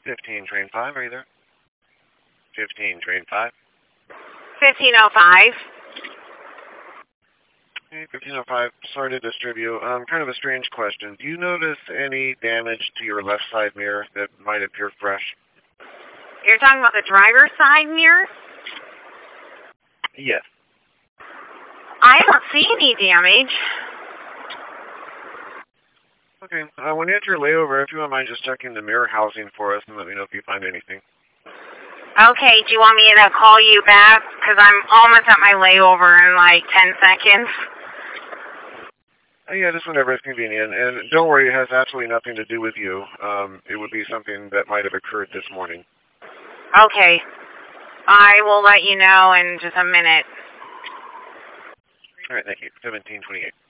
15, train 5, are you there? 15, train 5. 1505. Hey, 1505, sorry to disturb you. Kind of a strange question. Do you notice any damage to your left side mirror that might appear fresh? You're talking about the driver's side mirror? Yes. I don't see any damage. Okay, when you enter your layover, if you don't mind just checking the mirror housing for us and let me know if you find anything. Okay, do you want me to call you back? Because I'm almost at my layover in like 10 seconds. Yeah, just whenever it's convenient. And don't worry, it has absolutely nothing to do with you. It would be something that might have occurred this morning. Okay. I will let you know in just a minute. All right, thank you. 1728.